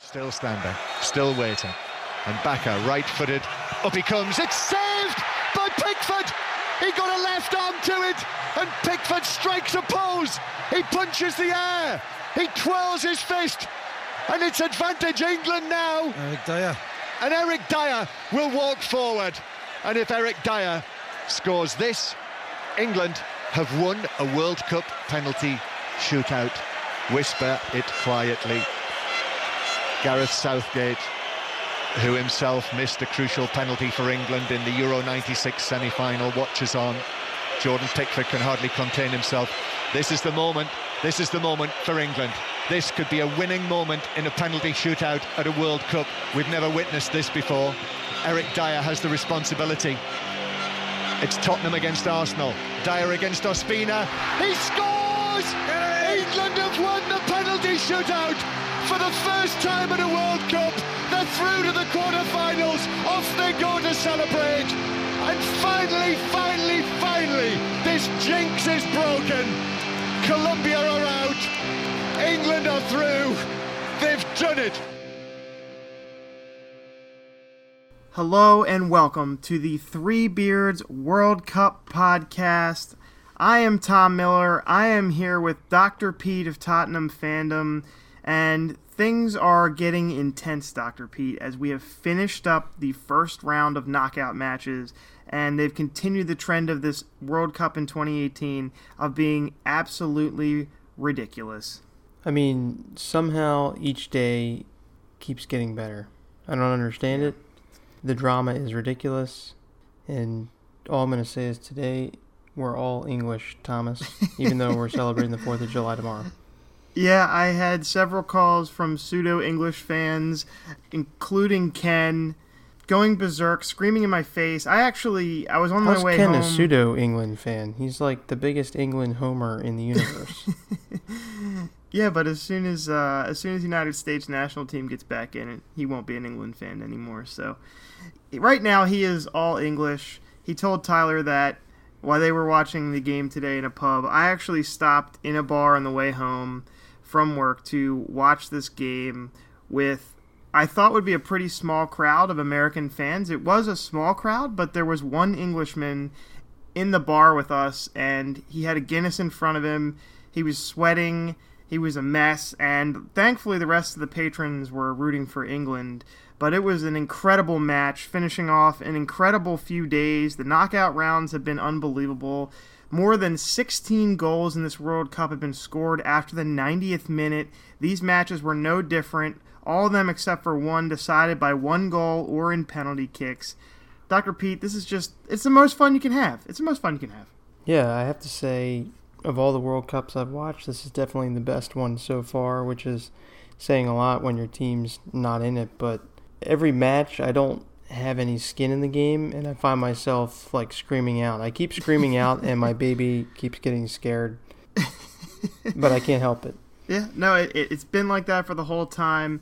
Still standing, still waiting. And Baka, right-footed, up he comes. It's saved by Pickford! He got a left arm to it, and Pickford strikes a pose. He punches the air. He twirls his fist, and it's advantage England now. Eric Dyer. And Eric Dyer will walk forward. And if Eric Dyer scores this, England have won a World Cup penalty shootout. Whisper it quietly. Gareth Southgate, who himself missed a crucial penalty for England in the Euro 96 semi-final, watches on. Jordan Pickford can hardly contain himself. This is the moment for England. This could be a winning moment in a penalty shootout at a World Cup. We've never witnessed this before. Eric Dyer has the responsibility. It's Tottenham against Arsenal. Dyer against Ospina. He scores! England have won the penalty shootout for the first time in a World Cup. They're through to the quarter-finals. Off they go to celebrate. And finally, this jinx is broken. Colombia are out. England are through. They've done it. Hello and welcome to the Three Beards World Cup podcast. I am Tom Miller. I am here with Dr. Pete of Tottenham Fandom, and things are getting intense, Dr. Pete, as we have finished up the first round of knockout matches, and they've continued the trend of this World Cup in 2018 of being absolutely ridiculous. I mean, somehow each day keeps getting better. I don't understand it. The drama is ridiculous, and all I'm going to say is today we're all English, Thomas, even though we're celebrating the 4th of July tomorrow. Yeah, I had several calls from pseudo-English fans, including Ken, going berserk, screaming in my face. I was on my way home. How's Ken a pseudo-England fan? He's like the biggest England homer in the universe. Yeah, but as soon as the United States national team gets back in it, he won't be an England fan anymore. So right now he is all English. He told Tyler that while they were watching the game today in a pub, I actually stopped in a bar on the way home from work to watch this game with, I thought would be a pretty small crowd of American fans. It was a small crowd, but there was one Englishman in the bar with us, and he had a Guinness in front of him. He was sweating. He was a mess, and thankfully the rest of the patrons were rooting for England. But it was an incredible match, finishing off an incredible few days. The knockout rounds have been unbelievable. More than 16 goals in this World Cup have been scored after the 90th minute. These matches were no different, all of them except for one decided by one goal or in penalty kicks. Dr. Pete, this is just, it's the most fun you can have. It's the most fun you can have. Yeah, I have to say, of all the World Cups I've watched, this is definitely the best one so far, which is saying a lot when your team's not in it. But every match, I don't have any skin in the game, and I find myself like screaming out. I keep screaming out, and my baby keeps getting scared, but I can't help it. Yeah, no, it's been like that for the whole time.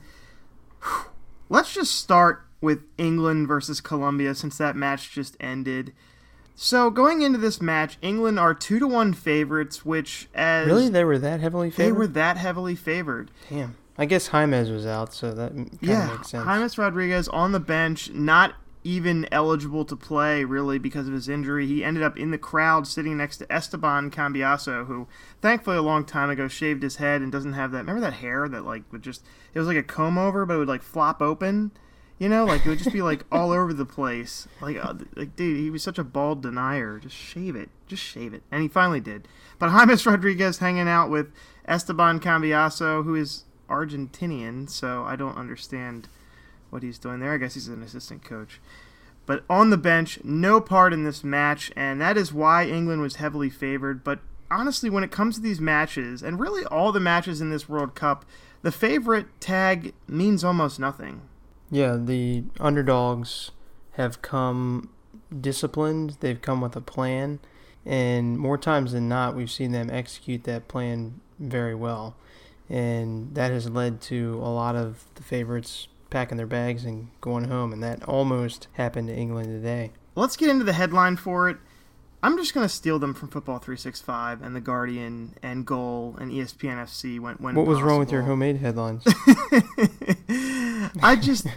Let's just start with England versus Colombia, since that match just ended. So going into this match, England are 2-1 favorites, which as... Really? They were that heavily favored? They were that heavily favored. Damn. I guess James was out, so that kind of makes sense. James Rodriguez on the bench, not even eligible to play, really, because of his injury. He ended up in the crowd sitting next to Esteban Cambiaso, who, thankfully, a long time ago shaved his head and doesn't have that... Remember that hair that, like, would just... It was like a comb-over, but it would, like, flop open? You know, like, it would just be, like, all over the place. Like, dude, he was such a bald denier. Just shave it. Just shave it. And he finally did. But James Rodriguez hanging out with Esteban Cambiaso, who is Argentinian, so I don't understand what he's doing there. I guess he's an assistant coach. But on the bench, no part in this match, and that is why England was heavily favored. But honestly, when it comes to these matches, and really all the matches in this World Cup, the favorite tag means almost nothing. Yeah, the underdogs have come disciplined. They've come with a plan, and more times than not, we've seen them execute that plan very well. And that has led to a lot of the favorites packing their bags and going home, and that almost happened to England today. Let's get into the headline for it. I'm just going to steal them from Football 365 and The Guardian and Goal and ESPN FC when What was possible. wrong with your homemade headlines? I just,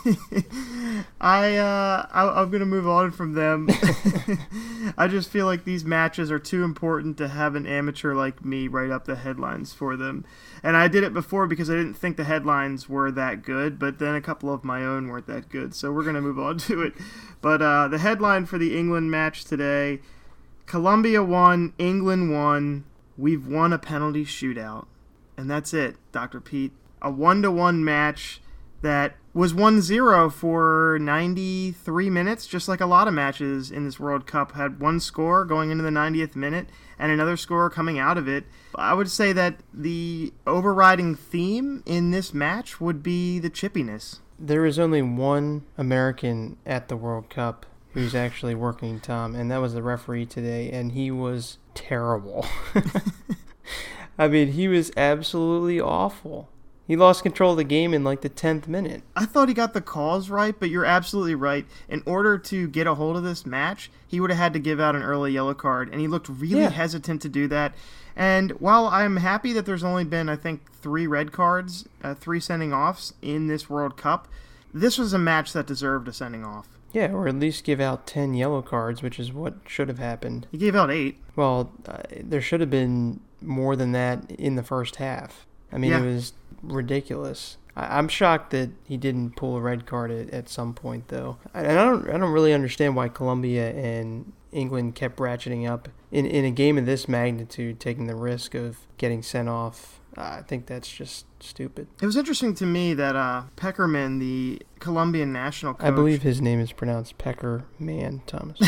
I'm gonna move on from them. I just feel like these matches are too important to have an amateur like me write up the headlines for them. And I did it before because I didn't think the headlines were that good, but then a couple of my own weren't that good. So we're gonna move on to it. But the headline for the England match today: Colombia won, England won. We've won a penalty shootout. And that's it, Dr. Pete. A 1-1 match that was 1-0 for 93 minutes, just like a lot of matches in this World Cup had one score going into the 90th minute and another score coming out of it. I would say that the overriding theme in this match would be the chippiness. There is only one American at the World Cup who's actually working, Tom, and that was the referee today, and he was terrible. I mean, he was absolutely awful. He lost control of the game in like the 10th minute. I thought he got the calls right, but you're absolutely right. In order to get a hold of this match, he would have had to give out an early yellow card, and he looked really hesitant to do that. And while I'm happy that there's only been, I think, 3 red cards, 3 sending offs in this World Cup, this was a match that deserved a sending off. Yeah, or at least give out 10 yellow cards, which is what should have happened. He gave out 8. Well, there should have been more than that in the first half. I mean, It was ridiculous. I'm shocked that he didn't pull a red card at some point, though. And I don't really understand why Colombia and England kept ratcheting up in a game of this magnitude, taking the risk of getting sent off. I think that's just stupid. It was interesting to me that Peckerman, the Colombian national coach... I believe his name is pronounced Peckerman, Thomas.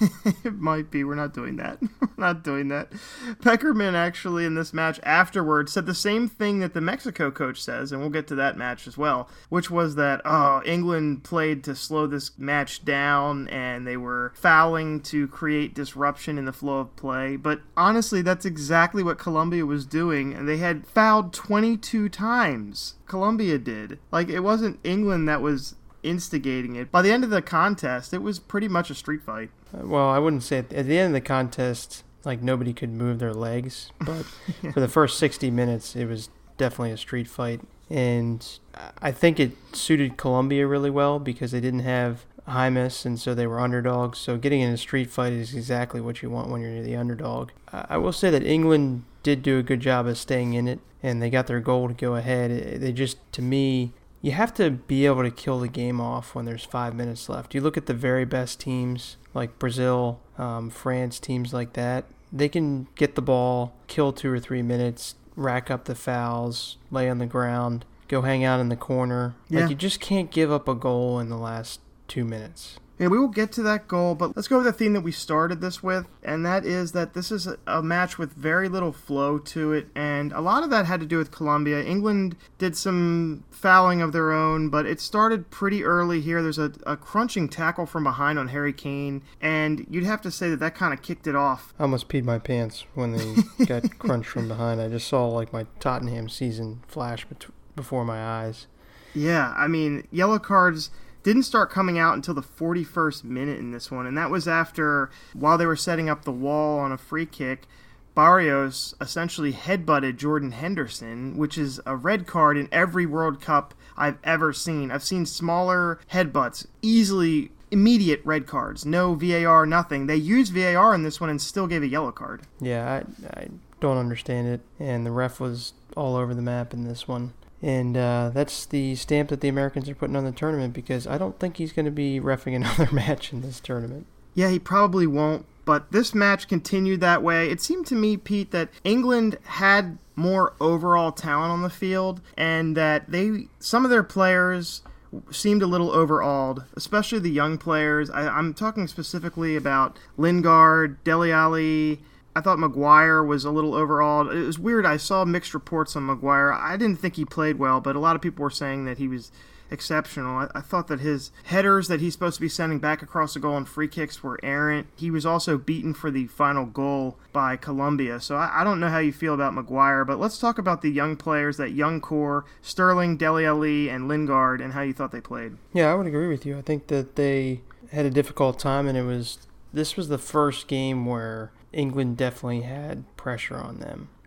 It might be. We're not doing that. We're not doing that. Peckerman actually in this match afterwards said the same thing that the Mexico coach says, and we'll get to that match as well, which was that, England played to slow this match down, and they were fouling to create disruption in the flow of play. But honestly, that's exactly what Colombia was doing, and they had fouled 22 times. Colombia did. Like, it wasn't England that was instigating it. By the end of the contest, it was pretty much a street fight. Well, I wouldn't say at the end of the contest, like, nobody could move their legs, but for the first 60 minutes, it was definitely a street fight. And I think it suited Colombia really well because they didn't have James, and so they were underdogs. So getting in a street fight is exactly what you want when you're the underdog. I will say that England did do a good job of staying in it, and they got their goal to go ahead. They just, to me, you have to be able to kill the game off when there's 5 minutes left. You look at the very best teams like Brazil, France, teams like that. They can get the ball, kill 2 or 3 minutes, rack up the fouls, lay on the ground, go hang out in the corner. Yeah. Like, you just can't give up a goal in the last 2 minutes. Yeah, we will get to that goal, but let's go with the theme that we started this with, and that is that this is a match with very little flow to it, and a lot of that had to do with Colombia. England did some fouling of their own, but it started pretty early here. There's a crunching tackle from behind on Harry Kane, and you'd have to say that kind of kicked it off. I almost peed my pants when they got crunched from behind. I just saw like my Tottenham season flash before my eyes. Yeah, I mean, yellow cards didn't start coming out until the 41st minute in this one, and that was after, while they were setting up the wall on a free kick, Barrios essentially headbutted Jordan Henderson, which is a red card in every World Cup I've ever seen. I've seen smaller headbutts, easily immediate red cards, no VAR, nothing. They used VAR in this one and still gave a yellow card. Yeah, I don't understand it, and the ref was all over the map in this one. And that's the stamp that the Americans are putting on the tournament, because I don't think he's going to be reffing another match in this tournament. Yeah, he probably won't, but this match continued that way. It seemed to me, Pete, that England had more overall talent on the field, and that some of their players seemed a little overawed, especially the young players. I'm talking specifically about Lingard, Dele Alli. I thought Maguire was a little overawed. It was weird. I saw mixed reports on Maguire. I didn't think he played well, but a lot of people were saying that he was exceptional. I thought that his headers that he's supposed to be sending back across the goal on free kicks were errant. He was also beaten for the final goal by Colombia. So I don't know how you feel about Maguire, but let's talk about the young players, that young core, Sterling, Dele Alli, and Lingard, and how you thought they played. Yeah, I would agree with you. I think that they had a difficult time, and this was the first game where England definitely had pressure on them.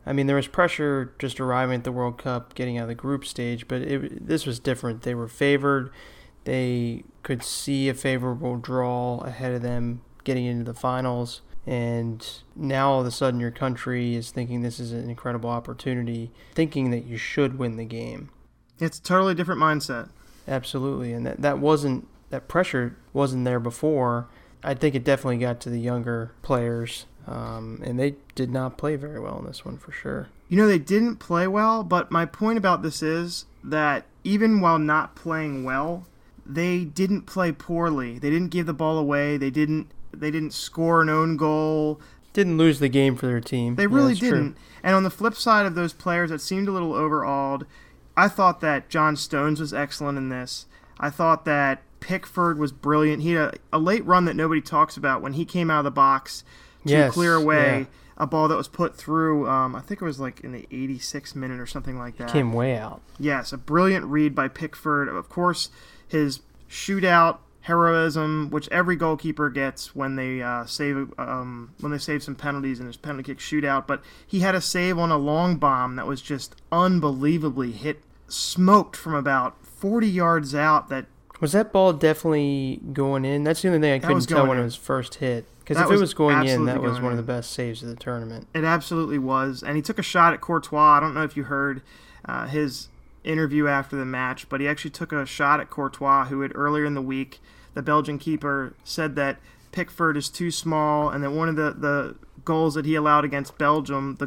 I mean, there was pressure just arriving at the World Cup, getting out of the group stage, but this was different. They were favored. They could see a favorable draw ahead of them getting into the finals. And now all of a sudden your country is thinking this is an incredible opportunity, thinking that you should win the game. It's a totally different mindset. Absolutely. And that pressure wasn't there before. I think it definitely got to the younger players. And they did not play very well in this one for sure. They didn't play well, but my point about this is that even while not playing well, they didn't play poorly. They didn't give the ball away. They didn't score an own goal. Didn't lose the game for their team. They really didn't. True. And on the flip side of those players that seemed a little overawed, I thought that John Stones was excellent in this. I thought that Pickford was brilliant. He had a late run that nobody talks about when he came out of the box to clear away a ball that was put through, I think it was like in the 86th minute or something like that. He came way out. Yes, a brilliant read by Pickford. Of course, his shootout heroism, which every goalkeeper gets when they save some penalties in his penalty kick shootout. But he had a save on a long bomb that was just unbelievably smoked from about 40 yards out. Was that ball definitely going in? That's the only thing I couldn't tell when it was first hit. Because if it was going in, that was one of the best saves of the tournament. It absolutely was. And he took a shot at Courtois. I don't know if you heard his interview after the match, but he actually took a shot at Courtois, who had earlier in the week, the Belgian keeper said that Pickford is too small and that one of the goals that he allowed against Belgium,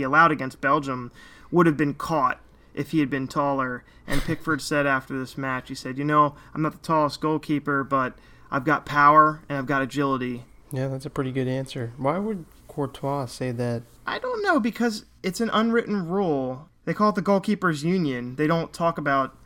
would have been caught if he had been taller. And Pickford said after this match, he said, I'm not the tallest goalkeeper, but I've got power and I've got agility. Yeah, that's a pretty good answer. Why would Courtois say that? I don't know, because it's an unwritten rule. They call it the goalkeepers union. They don't talk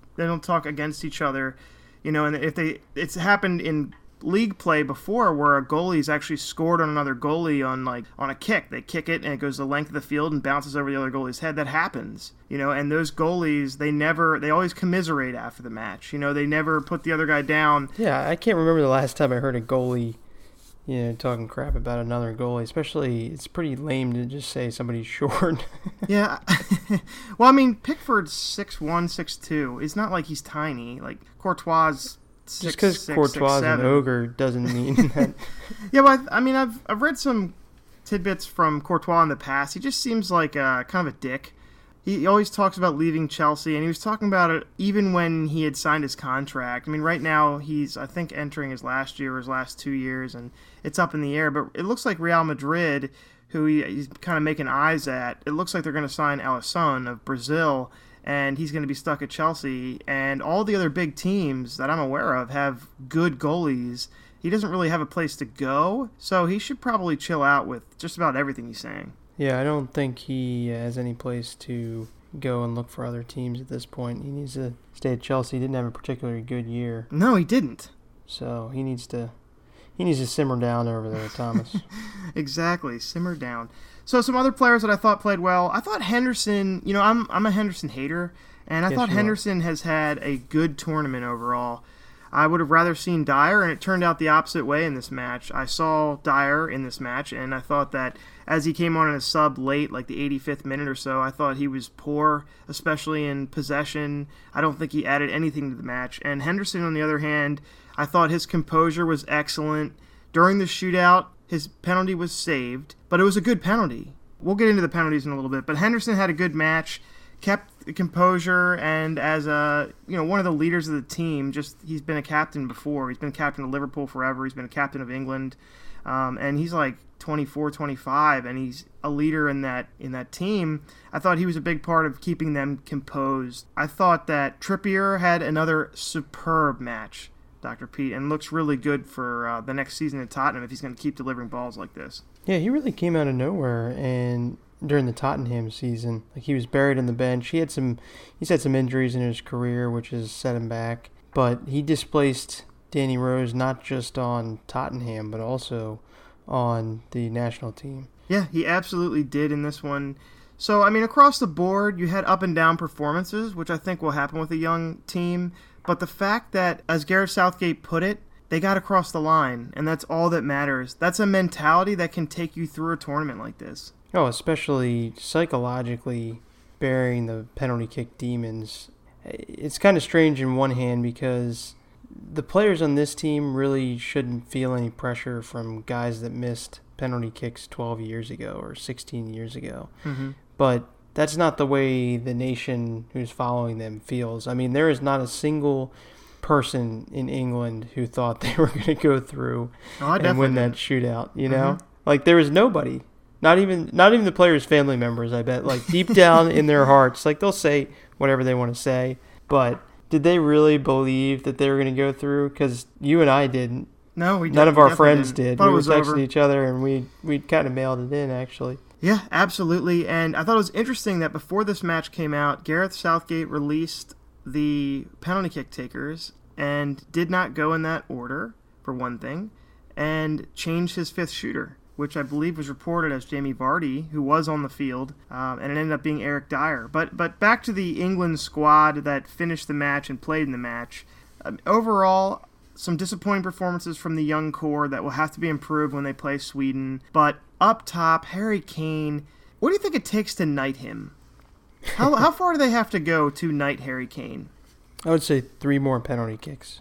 against each other, and it's happened in league play before where a goalie's actually scored on another goalie on a kick. They kick it and it goes the length of the field and bounces over the other goalie's head. That happens, and those goalies, they always commiserate after the match. They never put the other guy down. Yeah, I can't remember the last time I heard a goalie talking crap about another goalie. Especially, it's pretty lame to just say somebody's short. Yeah. Well, I mean, Pickford's 6'1", 6'2". It's not like he's tiny. Like, Courtois' 6'6", just because Courtois is an ogre doesn't mean that. Yeah, but I've read some tidbits from Courtois in the past. He just seems like kind of a dick. He always talks about leaving Chelsea, and he was talking about it even when he had signed his contract. I mean, right now he's, I think, entering his last year or his last 2 years, and it's up in the air. But it looks like Real Madrid, who he's kind of making eyes at, it looks like they're going to sign Alisson of Brazil, and he's going to be stuck at Chelsea. And all the other big teams that I'm aware of have good goalies. He doesn't really have a place to go, so he should probably chill out with just about everything he's saying. Yeah, I don't think he has any place to go and look for other teams at this point. He needs to stay at Chelsea. He didn't have a particularly good year. No, he didn't. So he needs to simmer down over there, Thomas. Exactly, simmer down. So some other players that I thought played well. I thought Henderson, I'm a Henderson hater, and I thought Henderson has had a good tournament overall. I would have rather seen Dyer, and it turned out the opposite way in this match. I saw Dyer in this match, and I thought that as he came on in a sub late, like the 85th minute or so, I thought he was poor, especially in possession. I don't think he added anything to the match. And Henderson, on the other hand, I thought his composure was excellent. During the shootout, his penalty was saved, but it was a good penalty. We'll get into the penalties in a little bit, but Henderson had a good match, kept the composure, and as one of the leaders of the team, he's been a captain before. He's been captain of Liverpool forever. He's been a captain of England, and he's like 24, 25, and he's a leader in that team. I thought he was a big part of keeping them composed. I thought that Trippier had another superb match, Dr. Pete, and looks really good for the next season at Tottenham if he's going to keep delivering balls like this. Yeah, he really came out of nowhere, and during the Tottenham season, like, he was buried on the bench. He's had some injuries in his career, which has set him back, but he displaced Danny Rose not just on Tottenham, but also on the national team. Yeah, he absolutely did in this one. So, I mean, across the board, you had up and down performances, which I think will happen with a young team. But the fact that, as Gareth Southgate put it, they got across the line, and that's all that matters. That's a mentality that can take you through a tournament like this. Oh, especially psychologically burying the penalty kick demons. It's kind of strange in one hand because the players on this team really shouldn't feel any pressure from guys that missed penalty kicks 12 years ago or 16 years ago. Mm-hmm. But that's not the way the nation who's following them feels. I mean, there is not a single person in England who thought they were going to go through and win that shootout, you know? Mm-hmm. Like, there was nobody. Not even the players' family members, I bet. Like, deep down in their hearts, like, they'll say whatever they want to say. But did they really believe that they were going to go through? Because you and I didn't. No, none of our friends did. We were texting over. each other, and we kind of mailed it in, actually. Yeah, absolutely. And I thought it was interesting that before this match came out, Gareth Southgate released the penalty kick takers and did not go in that order, for one thing, and changed his fifth shooter, which I believe was reported as Jamie Vardy, who was on the field, and it ended up being Eric Dyer. But back to the England squad that finished the match and played in the match. Overall, some disappointing performances from the young core that will have to be improved when they play Sweden. But up top, Harry Kane, what do you think it takes to knight him? How far do they have to go to knight Harry Kane? I would say 3 more penalty kicks.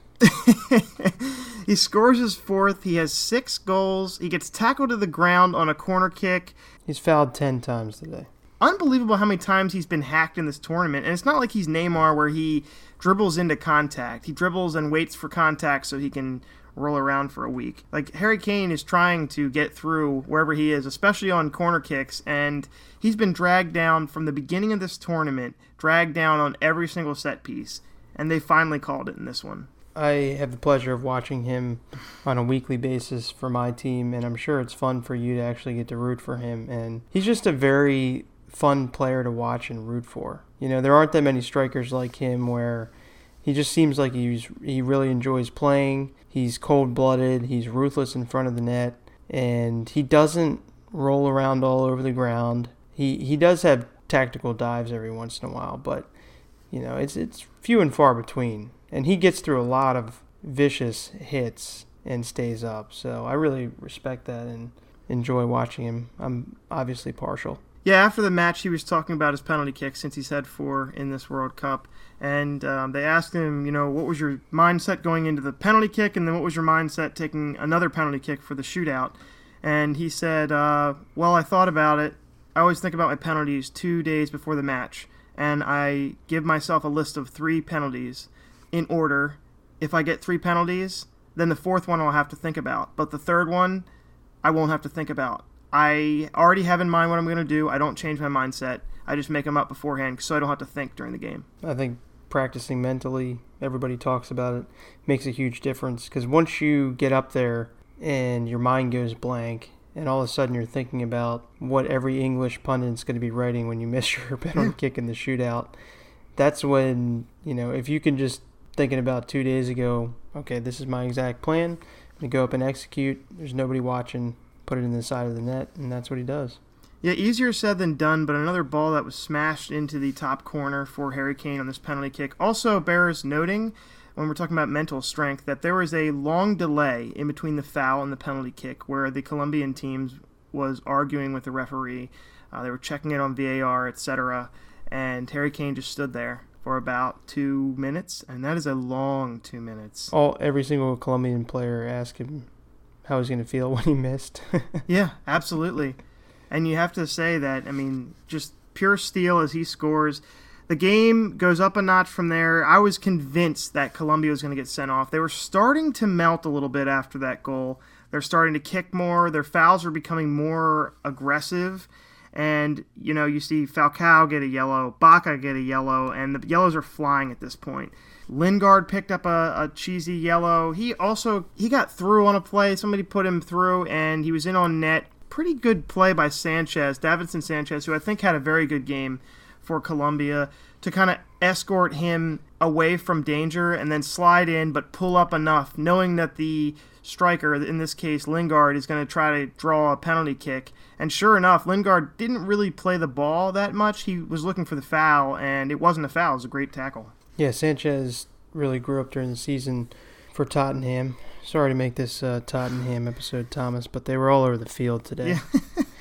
He scores his 4th. He has 6 goals. He gets tackled to the ground on a corner kick. He's fouled 10 times today. Unbelievable how many times he's been hacked in this tournament. And it's not like he's Neymar where he dribbles into contact. He dribbles and waits for contact so he can roll around for a week. Like, Harry Kane is trying to get through wherever he is, especially on corner kicks, and he's been dragged down from the beginning of this tournament, dragged down on every single set piece, and they finally called it in this one. I have the pleasure of watching him on a weekly basis for my team, and I'm sure it's fun for you to actually get to root for him. And he's just a very fun player to watch and root for. You know, there aren't that many strikers like him where he just seems like he really enjoys playing. He's cold-blooded. He's ruthless in front of the net, and he doesn't roll around all over the ground. He does have tactical dives every once in a while, but you know, it's few and far between. And he gets through a lot of vicious hits and stays up. So I really respect that and enjoy watching him. I'm obviously partial. Yeah, after the match, he was talking about his penalty kick since he's had 4 in this World Cup. And they asked him, you know, what was your mindset going into the penalty kick? And then what was your mindset taking another penalty kick for the shootout? And he said, well, I thought about it. I always think about my penalties 2 days before the match. And I give myself a list of 3 penalties in order. If I get 3 penalties, then the 4th one I'll have to think about. But the 3rd one, I won't have to think about. I already have in mind what I'm going to do. I don't change my mindset. I just make them up beforehand so I don't have to think during the game. I think practicing mentally, everybody talks about it, makes a huge difference. Because once you get up there and your mind goes blank, and all of a sudden you're thinking about what every English pundit's going to be writing when you miss your penalty kick in the shootout, that's when, you know, if you can just thinking about 2 days ago, okay, this is my exact plan, I'm going to go up and execute, there's nobody watching, put it in the side of the net, and that's what he does. Yeah, easier said than done, but another ball that was smashed into the top corner for Harry Kane on this penalty kick. Also bears noting, when we're talking about mental strength, that there was a long delay in between the foul and the penalty kick where the Colombian team was arguing with the referee. They were checking it on VAR, etc., and Harry Kane just stood there for about 2 minutes, and that is a long 2 minutes. Every single Colombian player asked him how he's going to feel when he missed. Yeah, absolutely. And you have to say that, I mean, just pure steel as he scores. The game goes up a notch from there. I was convinced that Colombia was going to get sent off. They were starting to melt a little bit after that goal. They're starting to kick more. Their fouls are becoming more aggressive. And, you know, you see Falcao get a yellow, Baca get a yellow, and the yellows are flying at this point. Lingard picked up a cheesy yellow. He got through on a play. Somebody put him through, and he was in on net. Pretty good play by Sanchez, Davinson Sanchez, who I think had a very good game for Colombia, to kind of escort him away from danger and then slide in but pull up enough, knowing that the striker, in this case Lingard, is going to try to draw a penalty kick. And sure enough, Lingard didn't really play the ball that much. He was looking for the foul, and it wasn't a foul. It was a great tackle. Yeah, Sanchez really grew up during the season for Tottenham. Sorry to make this Tottenham episode, Thomas, but they were all over the field today. Yeah.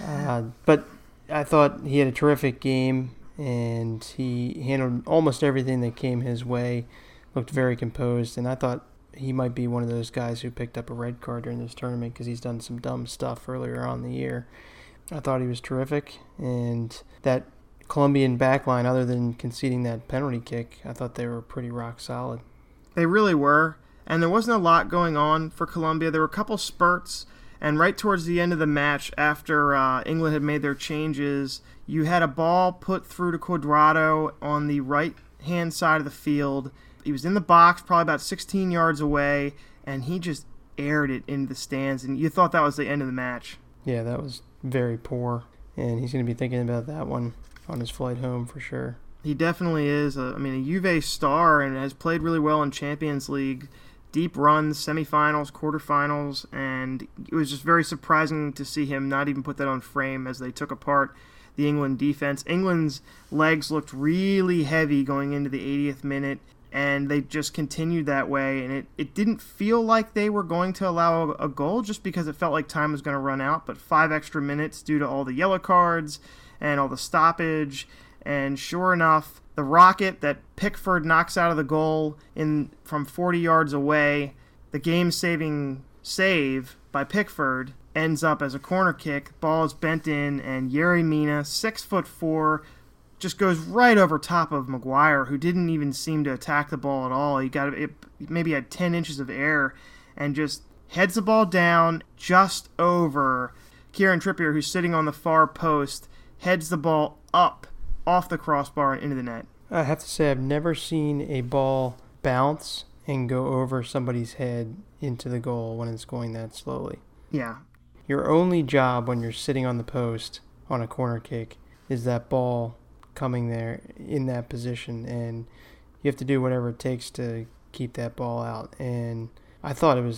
But I thought he had a terrific game, and he handled almost everything that came his way, looked very composed, and I thought he might be one of those guys who picked up a red card during this tournament because he's done some dumb stuff earlier on in the year. I thought he was terrific, and that Colombian backline, other than conceding that penalty kick, I thought they were pretty rock solid. They really were, and there wasn't a lot going on for Colombia. There were a couple spurts, and right towards the end of the match, after England had made their changes, you had a ball put through to Cuadrado on the right-hand side of the field. He was in the box, probably about 16 yards away, and he just aired it into the stands, and you thought that was the end of the match. Yeah, that was very poor, and he's going to be thinking about that one on his flight home for sure. He definitely is. A Juve star, and has played really well in Champions League. Deep runs, semifinals, quarterfinals, and it was just very surprising to see him not even put that on frame as they took apart the England defense. England's legs looked really heavy going into the 80th minute, and they just continued that way, and it didn't feel like they were going to allow a goal just because it felt like time was going to run out, but 5 extra minutes due to all the yellow cards and all the stoppage, and sure enough, the rocket that Pickford knocks out of the goal from 40 yards away, the game-saving save by Pickford, ends up as a corner kick. Ball is bent in, and Yerry Mina, 6'4", just goes right over top of Maguire, who didn't even seem to attack the ball at all. He maybe had 10 inches of air, and just heads the ball down just over Kieran Trippier, who's sitting on the far post, heads the ball up off the crossbar and into the net. I have to say I've never seen a ball bounce and go over somebody's head into the goal when it's going that slowly. Yeah. Your only job when you're sitting on the post on a corner kick is that ball coming there in that position, and you have to do whatever it takes to keep that ball out. And I thought it was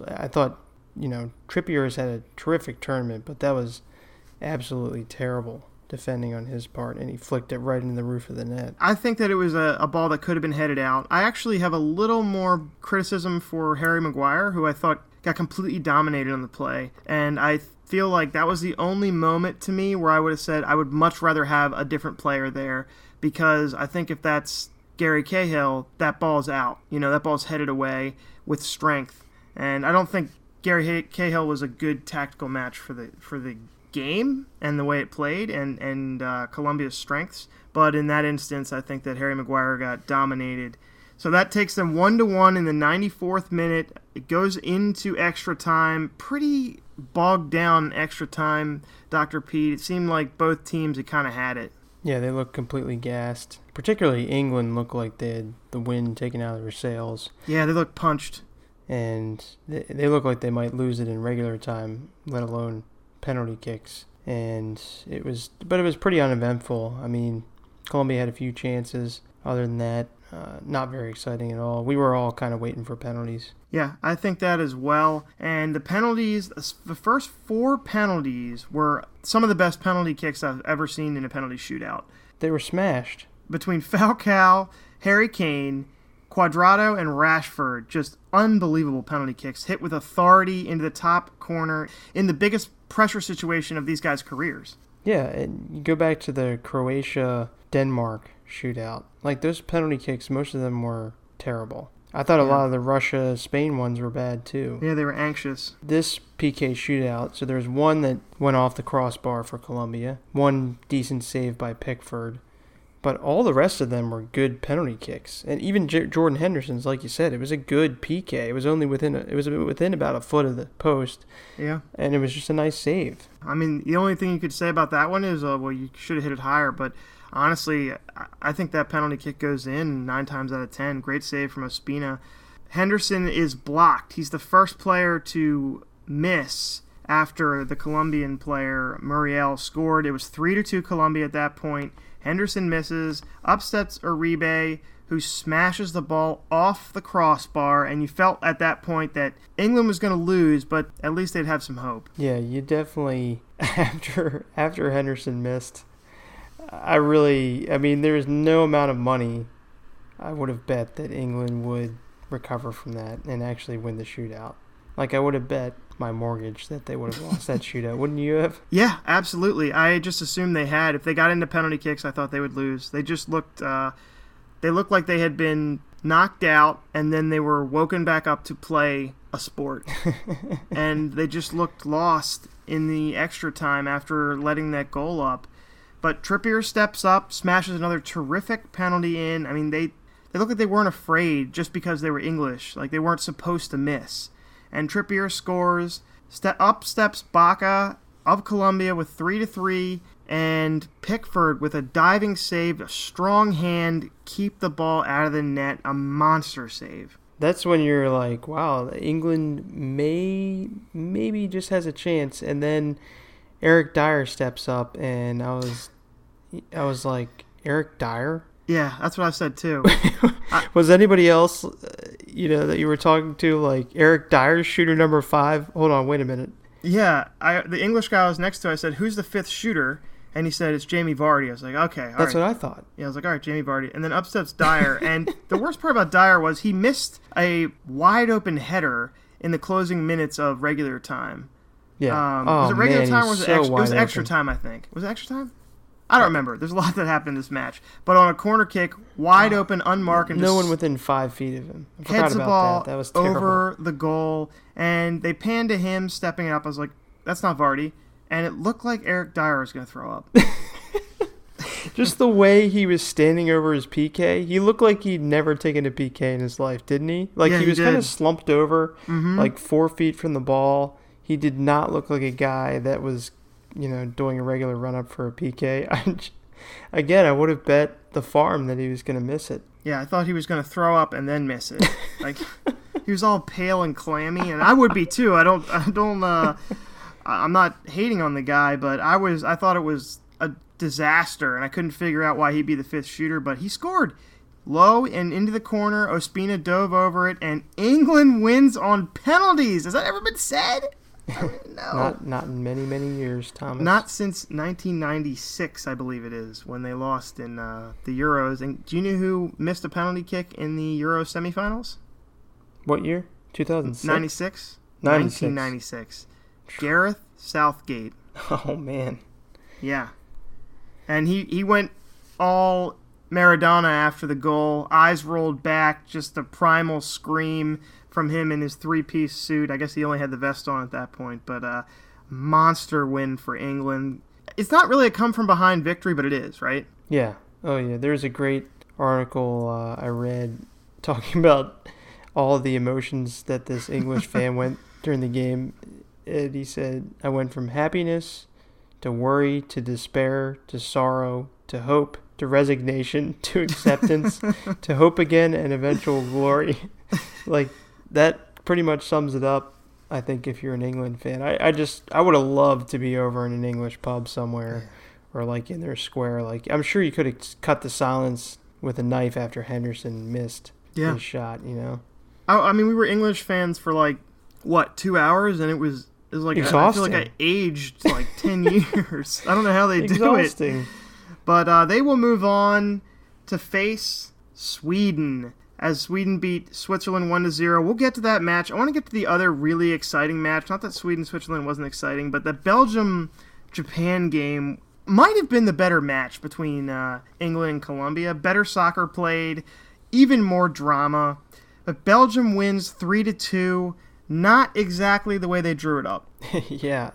Trippier has had a terrific tournament, but that was absolutely terrible defending on his part, and he flicked it right into the roof of the net. I think that it was a ball that could have been headed out. I actually have a little more criticism for Harry Maguire, who I thought got completely dominated on the play, and I feel like that was the only moment to me where I would have said I would much rather have a different player there, because I think if that's Gary Cahill, that ball's out. That ball's headed away with strength, and I don't think Gary Cahill was a good tactical match for the game and the way it played and Colombia's strengths, but in that instance I think that Harry Maguire got dominated. So that takes them 1-1 in the 94th minute. It goes into extra time, pretty bogged down extra time, Dr. Pete. It seemed like both teams had kind of had it. Yeah, they looked completely gassed. Particularly England looked like they had the wind taken out of their sails. Yeah, they looked punched. And they looked like they might lose it in regular time, let alone penalty kicks. And it was pretty uneventful. Colombia had a few chances. Other than that, not very exciting at all. We were all kind of waiting for penalties. Yeah, I think that as well. And the penalties, the first 4 penalties were some of the best penalty kicks I've ever seen in a penalty shootout. They were smashed. Between Falcao, Harry Kane, Cuadrado, and Rashford, just unbelievable penalty kicks, hit with authority into the top corner in the biggest pressure situation of these guys' careers. Yeah, and you go back to the Croatia-Denmark shootout. Like, those penalty kicks, most of them were terrible. I thought a lot of the Russia-Spain ones were bad, too. Yeah, they were anxious. This PK shootout, so there's one that went off the crossbar for Colombia, one decent save by Pickford, but all the rest of them were good penalty kicks. And even Jordan Henderson's, like you said, it was a good PK. It was only within about a foot of the post. Yeah. And it was just a nice save. The only thing you could say about that one is, you should have hit it higher, but honestly, I think that penalty kick goes in 9 times out of 10. Great save from Ospina. Henderson is blocked. He's the first player to miss after the Colombian player Muriel scored. It was 3-2 Colombia at that point. Henderson misses, upsets Uribe, who smashes the ball off the crossbar, and you felt at that point that England was going to lose, but at least they'd have some hope. Yeah, you definitely, after Henderson missed, there's no amount of money I would have bet that England would recover from that and actually win the shootout. Like, I would have bet my mortgage that they would have lost that shootout. Wouldn't you have? Yeah, absolutely. I just assumed they had. If they got into penalty kicks, I thought they would lose. They just looked like they had been knocked out, and then they were woken back up to play a sport. And they just looked lost in the extra time after letting that goal up. But Trippier steps up, smashes another terrific penalty in. I mean, they looked like they weren't afraid just because they were English. Like, they weren't supposed to miss. And Trippier scores. Up steps Baca of Colombia with 3-3. And Pickford with a diving save, a strong hand, keep the ball out of the net, a monster save. That's when you're like, wow, England maybe just has a chance. And then Eric Dyer steps up, and I was like, Eric Dyer? Yeah, that's what I said too. Was anybody else, that you were talking to, like, Eric Dyer, shooter number 5? Hold on, wait a minute. Yeah, the English guy I was next to, I said, who's the 5th shooter? And he said, it's Jamie Vardy. I was like, okay, all right. That's what I thought. Yeah, I was like, all right, Jamie Vardy. And then up steps Dyer. And the worst part about Dyer was he missed a wide-open header in the closing minutes of regular time. Yeah. Was it regular time or was it so extra? It was extra time, I think. Was it extra time? I don't remember. There's a lot that happened in this match. But on a corner kick, wide open, unmarked, and no one within 5 feet of him. I forgot heads the about ball that. That was terrible. over the goal, and they panned to him stepping up. I was like, that's not Vardy. And it looked like Eric Dyer was going to throw up. Just the way he was standing over his PK, he looked like he'd never taken a PK in his life, didn't he? Like, yeah, he was kind of slumped over, mm-hmm. like 4 feet from the ball. He did not look like a guy that was, doing a regular run-up for a PK. Again, I would have bet the farm that he was going to miss it. Yeah, I thought he was going to throw up and then miss it. Like, he was all pale and clammy, and I would be too. I'm not hating on the guy, but I thought it was a disaster, and I couldn't figure out why he'd be the 5th shooter, but he scored. Low and into the corner, Ospina dove over it, and England wins on penalties. Has that ever been said? No. Not in many, many years, Thomas. Not since 1996, I believe it is, when they lost in the Euros. And do you know who missed a penalty kick in the Euro semifinals? What year? 2006? 96? 1996. Gareth Southgate. Oh, man. Yeah. And he went all Maradona after the goal. Eyes rolled back, just a primal scream from him in his 3-piece suit. I guess he only had the vest on at that point. But monster win for England. It's not really a come-from-behind victory, but it is, right? Yeah. Oh, yeah. There's a great article I read talking about all of the emotions that this English fan went during the game. And he said, I went from happiness to worry to despair to sorrow to hope to resignation to acceptance to hope again and eventual glory. Like, that pretty much sums it up, I think, if you're an England fan. I would have loved to be over in an English pub somewhere or, like, in their square. Like, I'm sure you could have cut the silence with a knife after Henderson missed his shot, I mean, we were English fans for, like, 2 hours? And it was like exhausting. I feel like I aged like 10 years. I don't know how they do it. But they will move on to face Sweden as Sweden beat Switzerland 1-0. We'll get to that match. I want to get to the other really exciting match. Not that Sweden-Switzerland wasn't exciting, but the Belgium-Japan game might have been the better match between England and Colombia. Better soccer played, even more drama. But Belgium wins 3-2. Not exactly the way they drew it up. Yeah.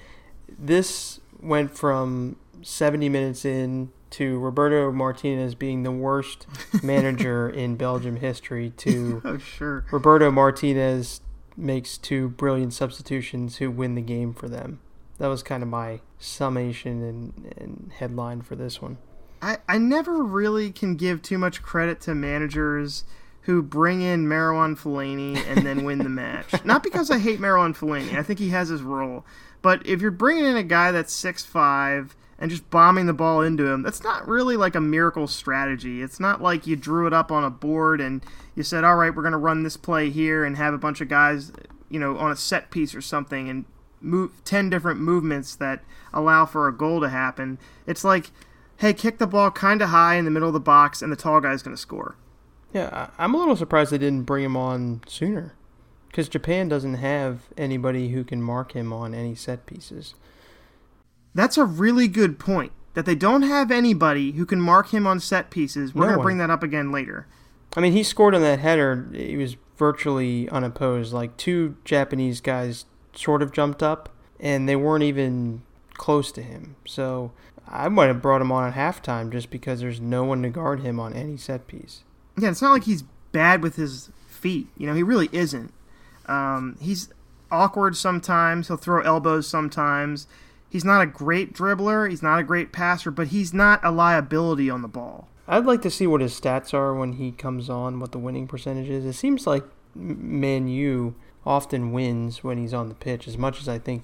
This went from 70 minutes in to Roberto Martinez being the worst manager in Belgium history to Roberto Martinez makes 2 brilliant substitutions who win the game for them. That was kind of my summation and headline for this one. I never really can give too much credit to managers who bring in Marouane Fellaini and then win the match. Not because I hate Marouane Fellaini. I think he has his role. But if you're bringing in a guy that's 6'5", and just bombing the ball into him, that's not really like a miracle strategy. It's not like you drew it up on a board and you said, all right, we're going to run this play here and have a bunch of guys, on a set piece or something and move 10 different movements that allow for a goal to happen. It's like, hey, kick the ball kind of high in the middle of the box and the tall guy's going to score. Yeah, I'm a little surprised they didn't bring him on sooner. Because Japan doesn't have anybody who can mark him on any set pieces. That's a really good point, that they don't have anybody who can mark him on set pieces. We're going to bring that up again later. I mean, he scored on that header. He was virtually unopposed. Like, 2 Japanese guys sort of jumped up, and they weren't even close to him. So I might have brought him on at halftime just because there's no one to guard him on any set piece. Yeah, it's not like he's bad with his feet. You know, he really isn't. He's awkward sometimes. He'll throw elbows sometimes. He's not a great dribbler. He's not a great passer, but he's not a liability on the ball. I'd like to see what his stats are when he comes on, what the winning percentage is. It seems like Man U often wins when he's on the pitch, as much as I think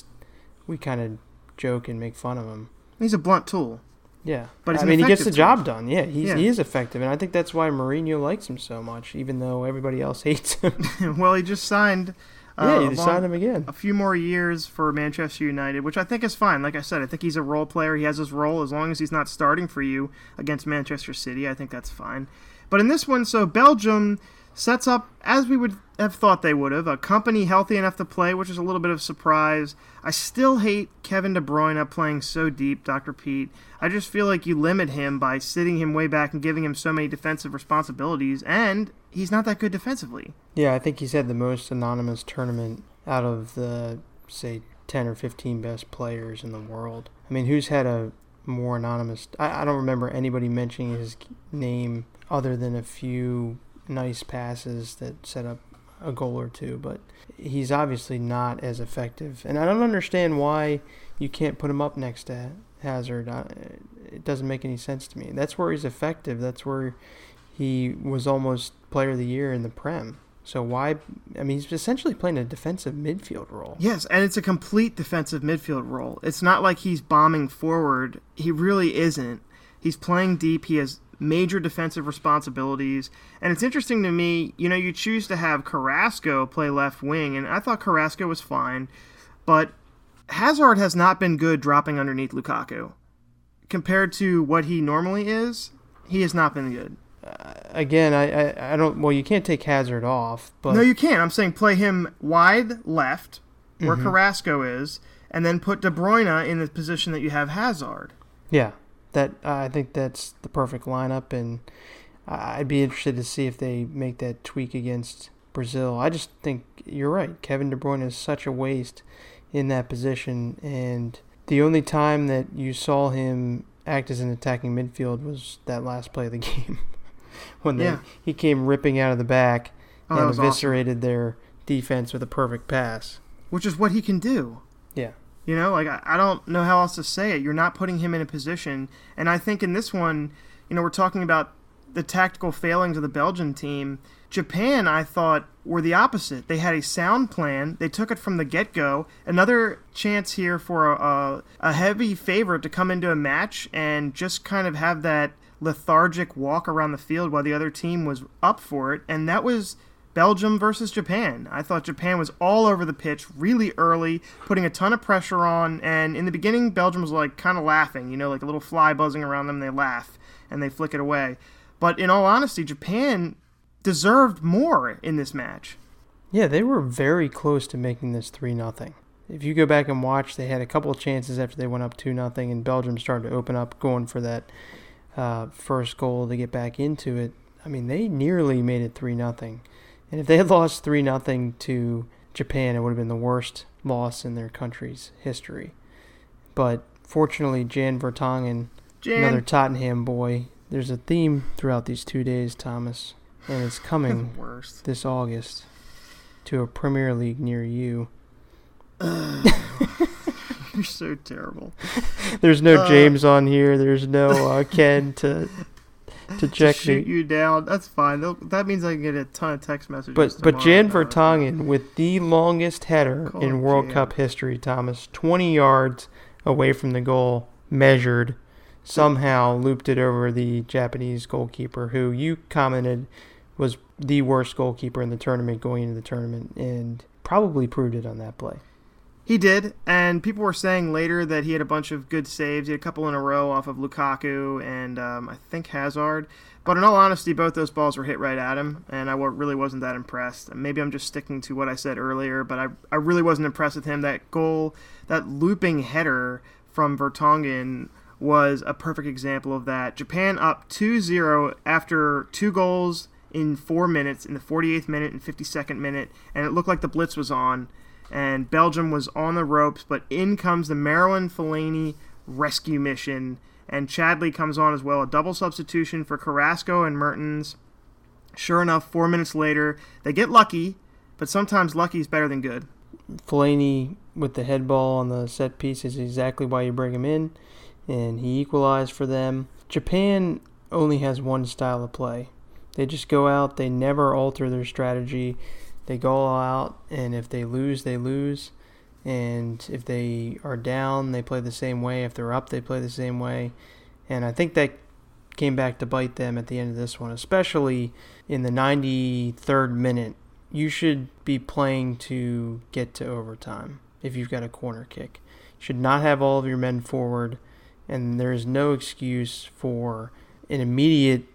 we kind of joke and make fun of him. He's a blunt tool. Yeah. But he gets the job done. Yeah, he is effective, and I think that's why Mourinho likes him so much, even though everybody else hates him. Well, he just signed... he signed him again. A few more years for Manchester United, which I think is fine. Like I said, I think he's a role player. He has his role as long as he's not starting for you against Manchester City. I think that's fine. But in this one, so Belgium sets up, as we would have thought they would have, a company healthy enough to play, which is a little bit of a surprise. I still hate Kevin De Bruyne playing so deep, Dr. Pete. I just feel like you limit him by sitting him way back and giving him so many defensive responsibilities, and he's not that good defensively. Yeah, I think he's had the most anonymous tournament out of the, say, 10 or 15 best players in the world. I mean, who's had a more anonymous... I don't remember anybody mentioning his name other than a few nice passes that set up a goal or two, but he's obviously not as effective. And I don't understand why you can't put him up next to Hazard. It doesn't make any sense to me. That's where he's effective. That's where he was almost player of the year in the Prem. So why... I mean, he's essentially playing a defensive midfield role. Yes, and it's a complete defensive midfield role. It's not like he's bombing forward. He really isn't. He's playing deep. He has major defensive responsibilities. And it's interesting to me, you know, you choose to have Carrasco play left wing, and I thought Carrasco was fine, but Hazard has not been good dropping underneath Lukaku. Compared to what he normally is, he has not been good. Again, I don't... Well, you can't take Hazard off, but... No, you can't. I'm saying play him wide left, where Carrasco is, and then put De Bruyne in the position that you have Hazard. Yeah. I think that's the perfect lineup, and I'd be interested to see if they make that tweak against Brazil. I just think you're right. Kevin De Bruyne is such a waste in that position, and the only time that you saw him act as an attacking midfield was that last play of the game when he came ripping out of the back and eviscerated their defense with a perfect pass. Which is what he can do. Yeah. You know, like, I don't know how else to say it. You're not putting him in a position. And I think in this one, you know, we're talking about the tactical failings of the Belgian team. Japan, I thought, were the opposite. They had a sound plan. They took it from the get-go. Another chance here for a heavy favorite to come into a match and just kind of have that lethargic walk around the field while the other team was up for it. And that was Belgium versus Japan. I thought Japan was all over the pitch really early, putting a ton of pressure on, and in the beginning, Belgium was like kind of laughing, you know, like a little fly buzzing around them, they laugh, and they flick it away. But in all honesty, Japan deserved more in this match. Yeah, they were very close to making this 3-0. If you go back and watch, they had a couple of chances after they went up 2-0, and Belgium started to open up, going for that first goal to get back into it. I mean, they nearly made it 3-0. And if they had lost 3-0 to Japan, it would have been the worst loss in their country's history. But fortunately, Jan Vertonghen, another Tottenham boy, there's a theme throughout these 2 days, Thomas, and it's coming this August to a Premier League near you. You're so terrible. There's no James on here. There's no Ken to check to shoot you down. That's fine. That means I can get a ton of text messages. But Jan Vertonghen with the longest header in World Cup history, Thomas, 20 yards away from the goal, measured, somehow looped it over the Japanese goalkeeper, who you commented was the worst goalkeeper in the tournament going into the tournament, and probably proved it on that play. He did, and people were saying later that he had a bunch of good saves. He had a couple in a row off of Lukaku and I think Hazard. But in all honesty, both those balls were hit right at him, and I really wasn't that impressed. Maybe I'm just sticking to what I said earlier, but I really wasn't impressed with him. That goal, that looping header from Vertonghen was a perfect example of that. Japan up 2-0 after 2 goals in 4 minutes, in the 48th minute and 52nd minute, and it looked like the blitz was on, and Belgium was on the ropes, but in comes the Marouane Fellaini rescue mission, and Chadli comes on as well, a double substitution for Carrasco and Mertens. Sure enough, 4 minutes later, they get lucky, but sometimes lucky is better than good. Fellaini with the head ball on the set piece is exactly why you bring him in, and he equalized for them. Japan only has one style of play. They just go out, they never alter their strategy. They go all out, and if they lose, they lose. And if they are down, they play the same way. If they're up, they play the same way. And I think that came back to bite them at the end of this one, especially in the 93rd minute. You should be playing to get to overtime if you've got a corner kick. You should not have all of your men forward, and there is no excuse for an immediate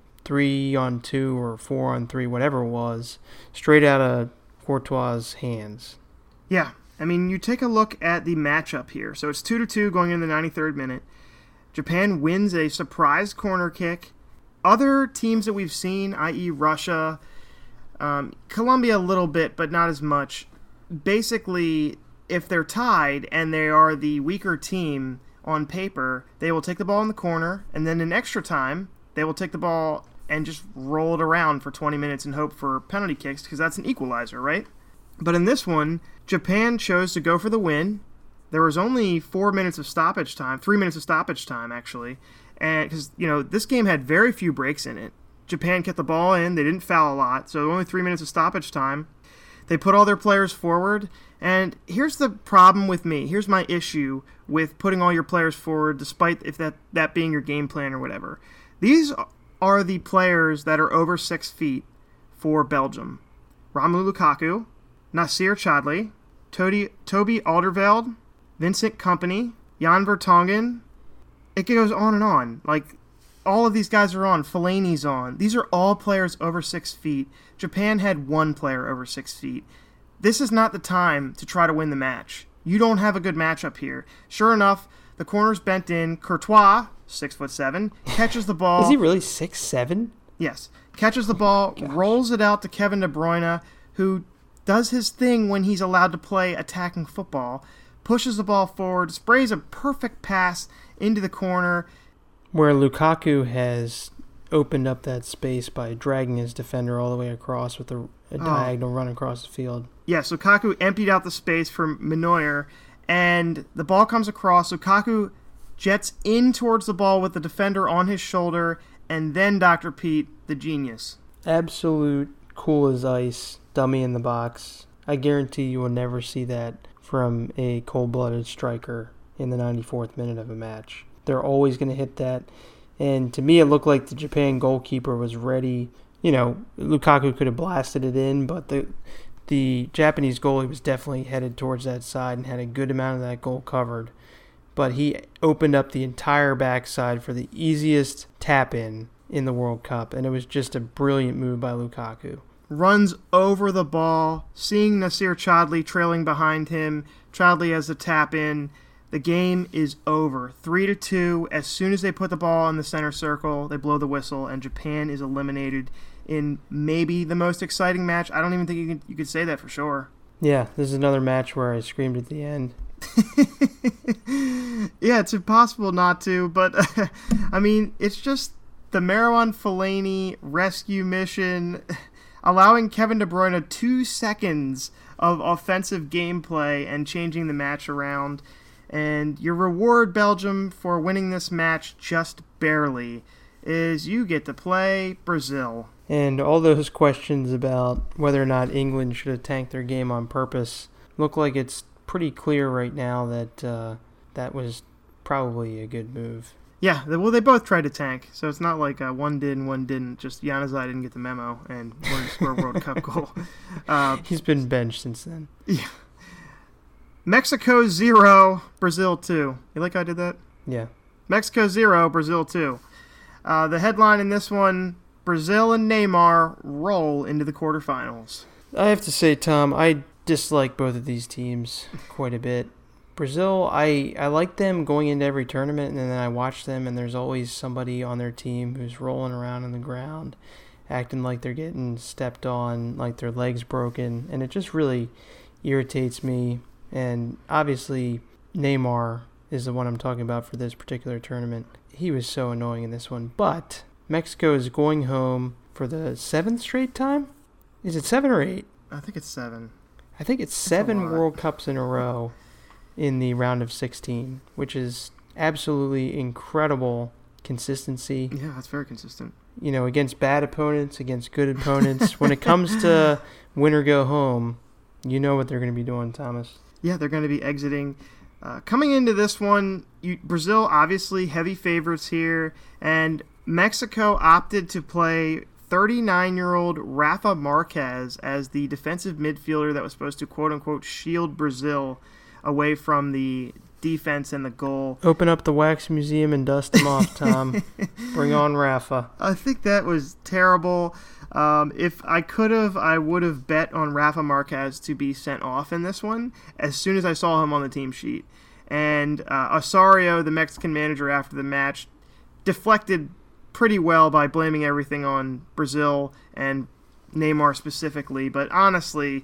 3-on-2 or 4-on-3, whatever it was, straight out of Courtois' hands. Yeah. I mean, you take a look at the matchup here. So it's 2-2 going into the 93rd minute. Japan wins a surprise corner kick. Other teams that we've seen, i.e. Russia, Colombia a little bit, but not as much. Basically, if they're tied and they are the weaker team on paper, they will take the ball in the corner, and then in extra time, they will take the ball and just roll it around for 20 minutes and hope for penalty kicks, because that's an equalizer, right? But in this one, Japan chose to go for the win. There was only 4 minutes of stoppage time, 3 minutes of stoppage time, actually. And because, this game had very few breaks in it. Japan kept the ball in. They didn't foul a lot, so only 3 minutes of stoppage time. They put all their players forward. And here's the problem with me. Here's my issue with putting all your players forward, despite if that being your game plan or whatever. These are the players that are over 6 feet for Belgium. Romelu Lukaku, Nacer Chadli, Toby Alderweireld, Vincent Kompany, Jan Vertonghen. It goes on and on. Like, all of these guys are on. Fellaini's on. These are all players over 6 feet. Japan had one player over 6 feet. This is not the time to try to win the match. You don't have a good matchup here. Sure enough, the corner's bent in. Courtois, 6'7", catches the ball. Is he really 6'7"? Yes. Catches the ball, rolls it out to Kevin De Bruyne, who does his thing when he's allowed to play attacking football, pushes the ball forward, sprays a perfect pass into the corner. Where Lukaku has opened up that space by dragging his defender all the way across with a diagonal run across the field. Yes, Lukaku emptied out the space for Neuer, and the ball comes across. Lukaku jets in towards the ball with the defender on his shoulder, and then Dr. Pete, the genius. Absolute cool as ice, dummy in the box. I guarantee you will never see that from a cold-blooded striker in the 94th minute of a match. They're always going to hit that. And to me, it looked like the Japan goalkeeper was ready. Lukaku could have blasted it in, but the Japanese goalie was definitely headed towards that side and had a good amount of that goal covered. But he opened up the entire backside for the easiest tap-in the World Cup, and it was just a brilliant move by Lukaku. Runs over the ball, seeing Nacer Chadli trailing behind him. Chadli has a tap-in. The game is over. 3-2. As soon as they put the ball in the center circle, they blow the whistle, and Japan is eliminated in maybe the most exciting match. I don't even think you could say that for sure. Yeah, this is another match where I screamed at the end. Yeah, it's impossible not to, but I mean, it's just the Marouane Fellaini rescue mission, allowing Kevin De Bruyne 2 seconds of offensive gameplay and changing the match around. And your reward, Belgium, for winning this match just barely is you get to play Brazil. And all those questions about whether or not England should have tanked their game on purpose look like it's pretty clear right now that that was probably a good move. Yeah, well, they both tried to tank, so it's not like one did and one didn't. Just Januzaj didn't get the memo and wanted to score a World Cup goal. He's been benched since then. Yeah. Mexico 0, Brazil 2. You like how I did that? Yeah. Mexico 0, Brazil 2. The headline in this one, Brazil and Neymar roll into the quarterfinals. I have to say, Tom, I dislike both of these teams quite a bit. Brazil, I like them going into every tournament, and then I watch them, and there's always somebody on their team who's rolling around on the ground, acting like they're getting stepped on, like their leg's broken, and it just really irritates me. And obviously, Neymar is the one I'm talking about for this particular tournament. He was so annoying in this one. But Mexico is going home for the 7th straight time? Is it 7 or 8? I think it's 7. I think it's 7 World Cups in a row in the round of 16, which is absolutely incredible consistency. Yeah, that's very consistent. You know, against bad opponents, against good opponents. When it comes to win or go home, you know what they're going to be doing, Thomas. Yeah, they're going to be exiting. Coming into this one, Brazil obviously heavy favorites here, and Mexico opted to play 39-year-old Rafa Marquez as the defensive midfielder that was supposed to quote-unquote shield Brazil away from the defense and the goal. Open up the wax museum and dust him off, Tom. Bring on Rafa. I think that was terrible. If I could have, I would have bet on Rafa Marquez to be sent off in this one as soon as I saw him on the team sheet. And Osorio, the Mexican manager after the match, deflected pretty well by blaming everything on Brazil and Neymar specifically. But honestly,